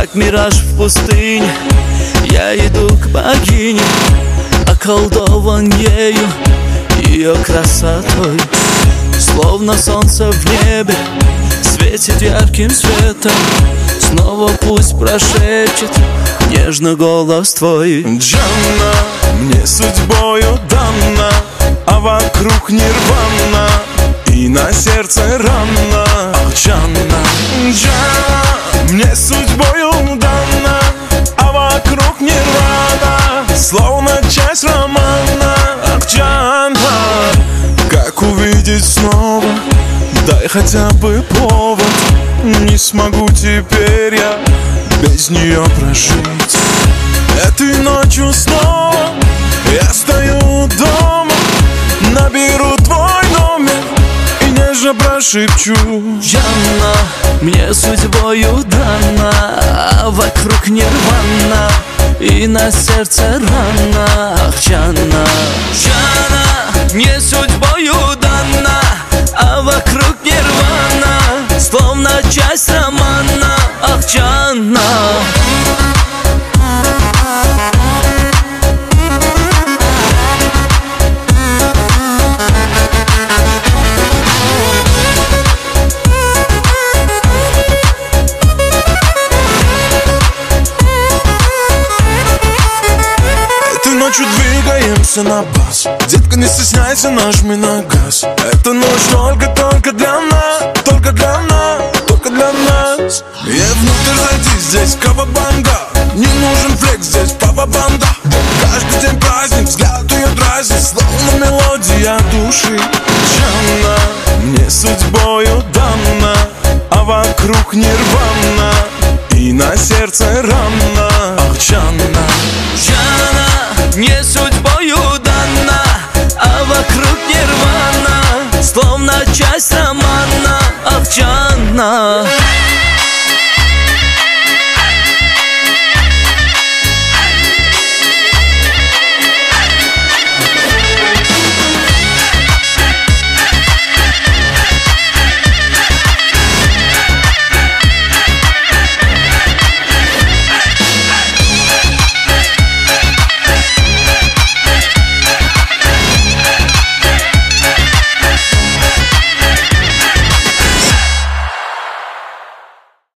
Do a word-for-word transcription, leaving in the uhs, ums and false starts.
как мираж в пустыне. Я иду к богине, околдован ею, ее красотой. Словно солнце в небе светит ярким светом. Снова пусть прошепчет нежно голос твой. Джанна, мне судьбою дана, а вокруг нирвана, и на сердце рана. Ах, Джанна, Джанна, мне судьбою дана, а вокруг нирвана, словно часть романа. Ах, Джанна, как увидеть снова? Дай хотя бы повод. Не смогу теперь я без нее прожить. Этой ночью снова я стою дома, наберу твой номер и нежно прошепчу. Джанна, мне судьбою дана, а вокруг нирвана, и на сердце рана. Ах, Джанна, Джанна, мне судьбою дана, а вокруг нирвана, словно часть романа. Ах, Джанна. Этой ночью двигаемся на бас. Детка, не стесняйся, нажми на газ. Эта ночь только-только для нас, только для нас, только для нас. И внутрь зайди, здесь кавабанга. Не нужен флекс, здесь папа-банда. Каждый день праздник, взгляд ее дразнит, словно мелодия души. Джанна, мне судьбою дана, а вокруг нирвана, и на сердце рана. Ах, Джанна, Джанна, мне судьбою дана, а вокруг нирвана, словно часть романа. Ах, Джанна.